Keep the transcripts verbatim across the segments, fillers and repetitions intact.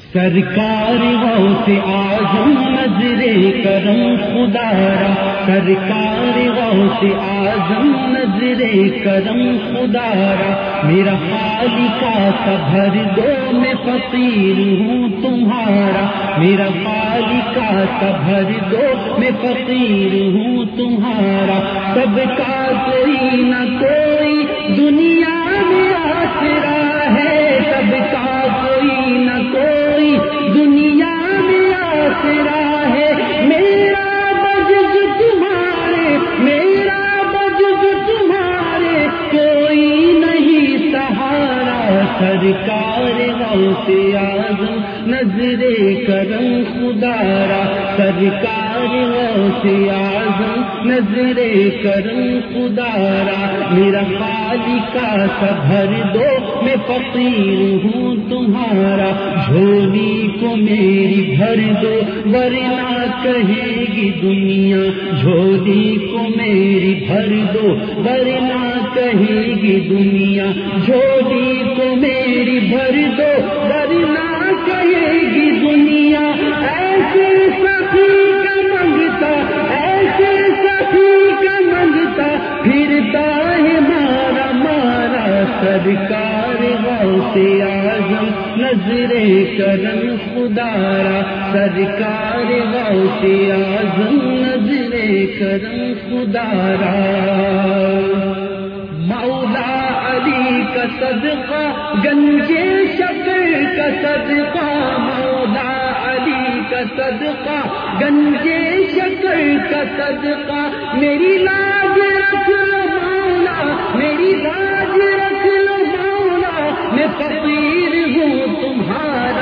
سرکار غوث اعظم نظر کرم خدا را، سرکار غوث اعظم نظر کرم خدا را، میرا خالقہ سبھر دو میں فقیر ہوں تمہارا، میرا خالقہ سبھر دو میں فقیر ہوں تمہارا، سب کا کوئی نہ کوئی دنیا میں آسرا ہے، سب کا کوئی نہ کوئی دنیا میں آسرا ہے، میرا بجز تمہارے میرا بجز تمہارے کوئی نہیں سہارا، سرکار غوث اعظم نظر کرم خدا را، سرکار غوث اعظم نظر کرم خدا را، میرا خالقہ سبھر دو میں فقیر ہوں تمہارا، جھولی کو میری بھر دو ورنہ کہے گی دنیا، جھولی کو میری بھر دو ورنہ کہے گی دنیا، جھولی کو میری بھر دو ورنہ کہے گی دنیا، ایسے سخی کا منگتا ایسے سخی کا منگتا پھرتا ہے مارا مارا، سرکار غوث اعظم نظر کرم خدا را، سرکار غوث اعظم نظر کرم خدا را، مولا علی کا صدقہ گنجے شکر کا صدقہ، مولا علی کا صدقہ گنجے شکر کا صدقہ، میری لاج رکھ لو مولا میری لاج رکھ لو مولا، میں فقیر ہوں تمہارا،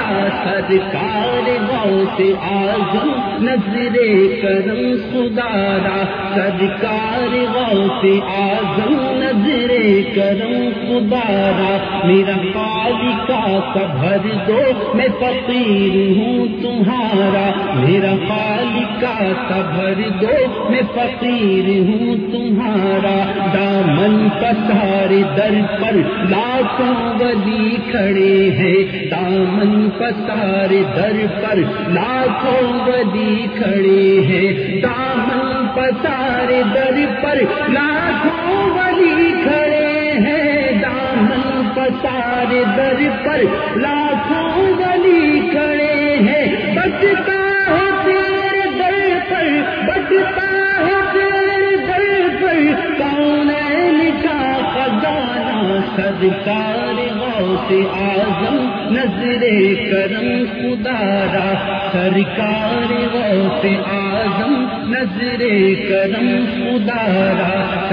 سرکار غوث اعظم نظر کرم خدا را، سرکار غوث اعظم نظر کرم خدا را، میرا خالقہ سبھر دو میں فقیر ہوں تمہارا، میرا خالقہ سبھر دو میں فقیر ہوں تمہارا، دامن پسارے در پر لاکھوں ولی کھڑے ہیں، دامن پسارے در پر لاکھوں ولی کھڑے ہیں، دامن پسارے در پر لاکھوں ولی کھڑے ہیں، دامن پسارے در پر لاکھوں ولی کھڑے ہیں، بچتا ہے تیرے در پر بچتا ہے تیرے در پر کونین کا خزانہ، سرکار غوث اعظم نظر کرم خدا را، سرکار غوث اعظم نظر کرم خدا را،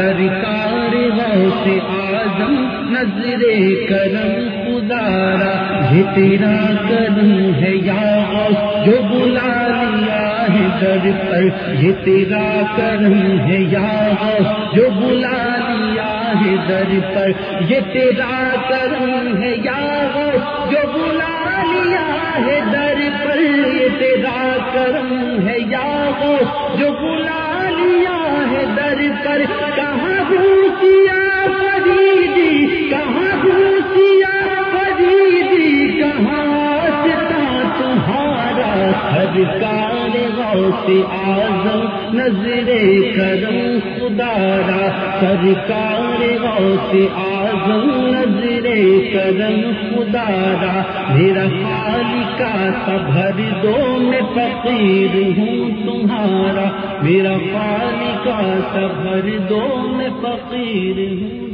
سرکار غوث اعظم نظر کرم خدا را، یہ تیرا کرم ہے یا غوث جو بلا لیا ہے در پر، یہ تیرا کرم ہے یا غوث جو بلا لیا ہے در پر، یہ تیرا کرم ہے یا غوث جو بلا لیا ہے در پر، یہ تیرا کرم ہے یا غوث جو بلا لیا ہے در پر، کہاں گھوسیا فریدی کہاں گھوسیا فریدی کہاں آستا تمہارا، سرکار غوث اعظم نظر کرم خدا را، سرکار غوث اعظم نظر کرم خدا را، میرا خالقہ سبھر دو میں فقیر ہوں تمہارا، میرا خالقہ سبھر دو میں فقیر ہوں